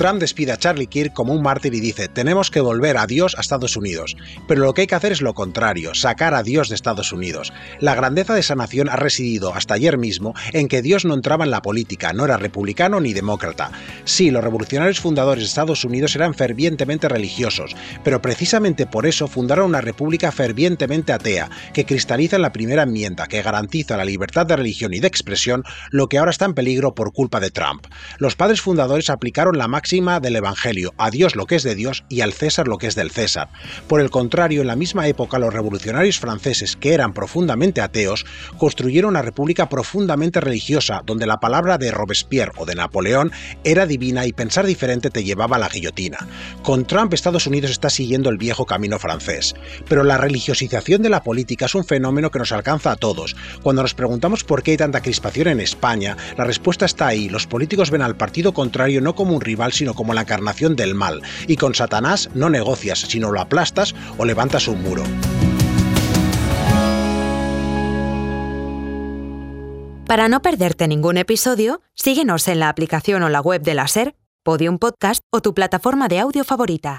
Trump despide a Charlie Kirk como un mártir y dice: tenemos que volver a Dios a Estados Unidos. Pero lo que hay que hacer es lo contrario, sacar a Dios de Estados Unidos. La grandeza de esa nación ha residido hasta ayer mismo en que Dios no entraba en la política, no era republicano ni demócrata. Sí, los revolucionarios fundadores de Estados Unidos eran fervientemente religiosos, pero precisamente por eso fundaron una república fervientemente atea, que cristaliza en la primera enmienda, que garantiza la libertad de religión y de expresión, lo que ahora está en peligro por culpa de Trump. Los padres fundadores aplicaron la máxima del Evangelio: a Dios lo que es de Dios y al César lo que es del César. Por el contrario, en la misma época los revolucionarios franceses, que eran profundamente ateos, construyeron una república profundamente religiosa, donde la palabra de Robespierre o de Napoleón era divina y pensar diferente te llevaba a la guillotina. Con Trump, Estados Unidos está siguiendo el viejo camino francés. Pero la religiosización de la política es un fenómeno que nos alcanza a todos. Cuando nos preguntamos por qué hay tanta crispación en España, la respuesta está ahí. Los políticos ven al partido contrario no como un rival, sino como la encarnación del mal. Y con Satanás no negocias, sino lo aplastas o levantas un muro. Para no perderte ningún episodio, síguenos en la aplicación o la web de la SER, Podium Podcast o tu plataforma de audio favorita.